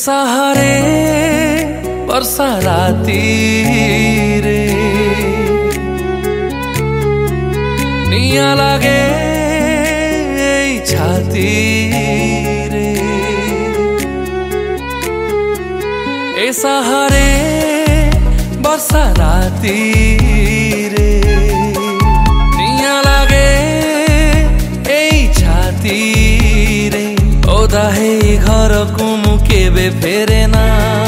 सहारे वर्षा राती रे निया लागे छाती रे ए सहारे वर्षा राती रे निया लागे छाती रे ओदा हे घर को मुकेबे फेरे ना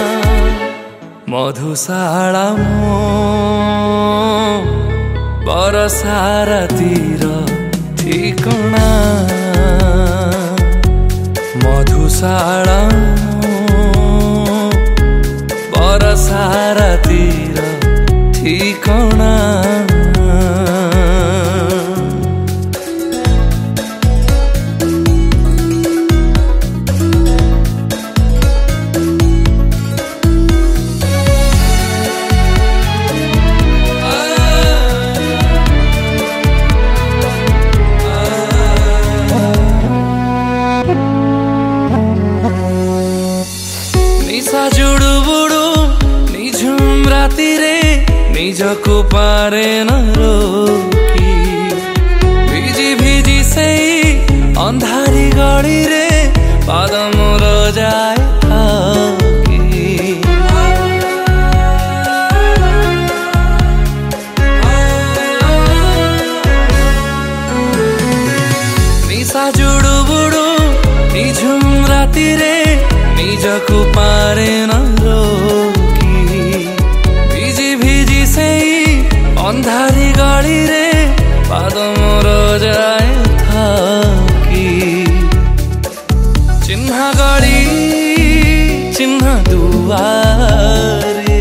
मधुशाला मो बरसा रातीर ठिकଣା मधुशाला बरसा रातीर ठिकଣା जुड़ू बुड़ू निझुम राती रे निजको पारे न रोकी भिजी भिजी से अंधारी गड़ी रे पाद मोर जाए थकी निशा जुड़ू बुड़ू निझुम राती रे निजको पारे न रोकी भिजी भिजी से अंधारी गड़ी रे पाद मोर जाए थकी चिन्ह गड़ी चिन्ह दुआरे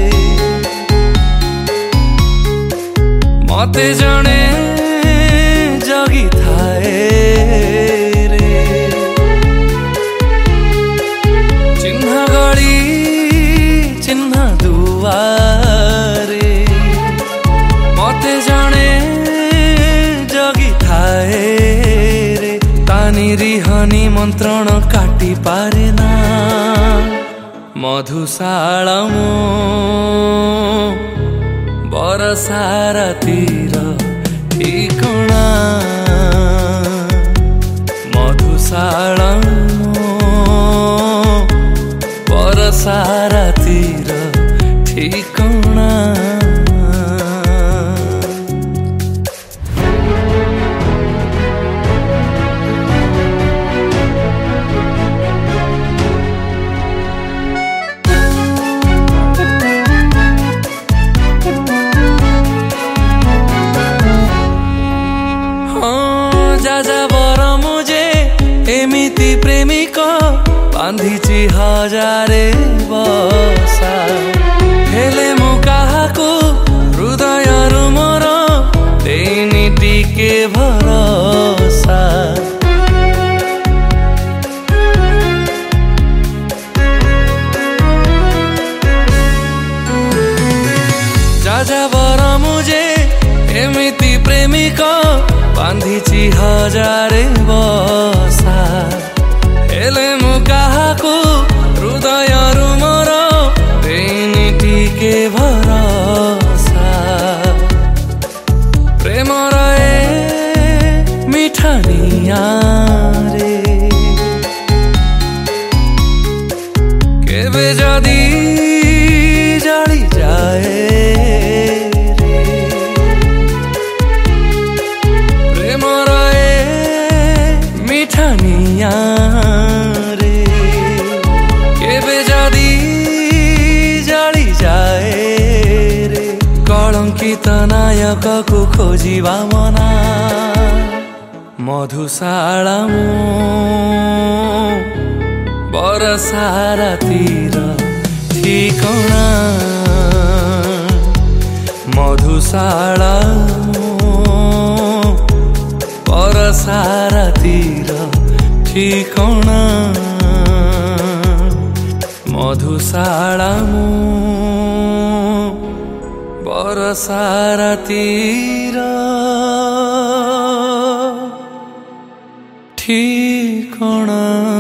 मते जने जगी थाए मते जने जगी थाए रे तानी रिहनी मंत्रण काटी पारे ना मधुशाला मो बरसा रातीर ठिकଣା मधुशाला मो बरसा रातीर ठिकଣା एमिति प्रेमिक बांधिची हजारे बसा हेले मु काहाकू हृदय मोर देनी टिके भरोसा जाजाबर मुझे एमिति प्रेमिक बांधिची हजारे बसा हेले मु काहाकू हृदय मोर देनी टिके भरोसा प्रेमर ए मिठानिया रे केबे जदी जली जाए रे केबे जदी जली जाए रे कलंकित नायक को खोजिबा मना मधुशाला मो बरसा रातीर ठिकଣା मधुशाला मो बरसा रातीर ठिकଣା मधुशाला मो बरसा रातीर ठिकଣା।